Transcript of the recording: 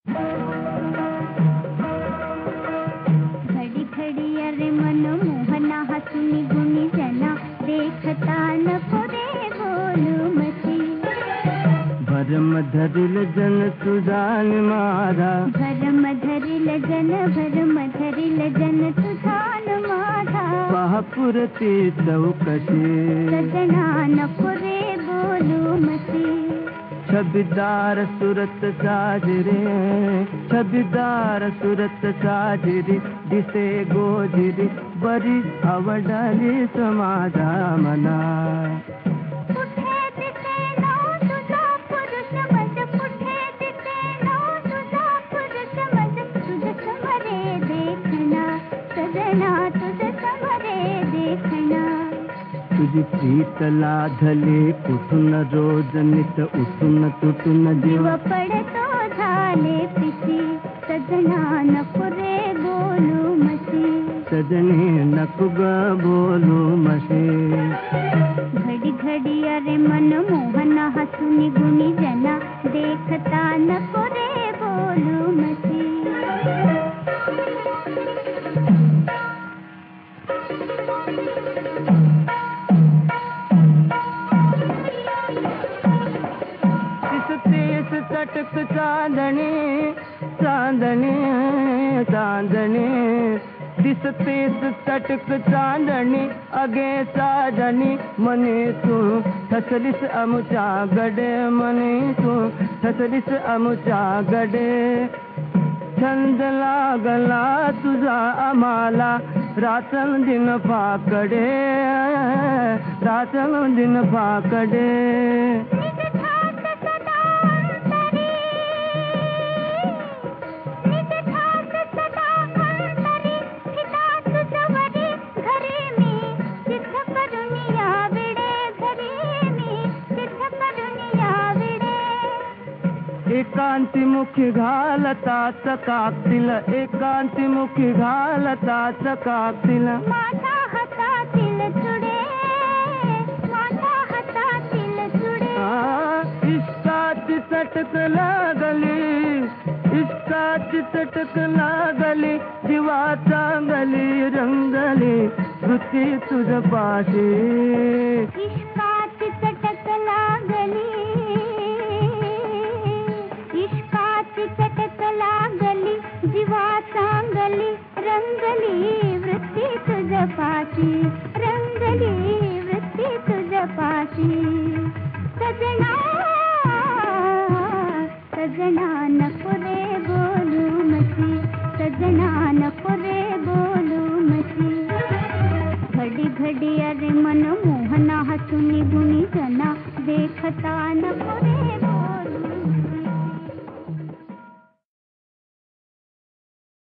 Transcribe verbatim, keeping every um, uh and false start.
घडी घडी अरे मन मोहना हसुनी गुणी जना देखता नको रे बोलू मसी भरम धरिल जन तुझान माझा भरम धरिल जन भरम धरिल जन तुझान माझा पहापुरती चौकशी सजना नको रे बोलू मसी छबिदार सुरत साजरे छबिदार सुरत साजरी दिसे गोजिरी बरी आवडली समाजा मना कुठे दिसेना तुझा पुरुष मज कुठे दिसेना तुझा पुरुष मज तुझ समरे देखना सजना तुझ समरे देखना तुझी प्रीत लाधले कुठून रोज नित उठून तुटून जीव पडतो झाले पिसी सजना नको रे बोलू मसी सजने नको ग बोलू मसे घडी घडी अरे मन मोहन हसुनी गुणी जना देखता नको रे बोलू मसी तेस चटक चांदणे चांदणे चांदणे दिसतेस चटक चांदणी अगे साजणी मने तू ठसलीस आमुच्या गडे मने तू ठसलीस आमुच्या गडे छंद लागला तुझा आम्हाला रातन दिन फाकडे रातन दिन फाकडे एकांती मुखी घालता चकाकतील एकांती मुखी घालता चकाकतील माझ्या हातातील चुडे माझ्या हातातील चुडे इश्काची चटक लागली इश्काची चटक लागली जीवा चांगली रंगली वृत्ती तुझ पाशी इश्काची चटक लागली चटक लागली जीवा चांगली रंगली वृत्ती तुझ पाशी रंगली वृत्ती तुझ पाशी सजना सजना नको रे बोलू मसी सजना नको रे बोलू मसी घडी घडी अरे मन मोहना हसुनी गुणी जना देखता नको रे बोलू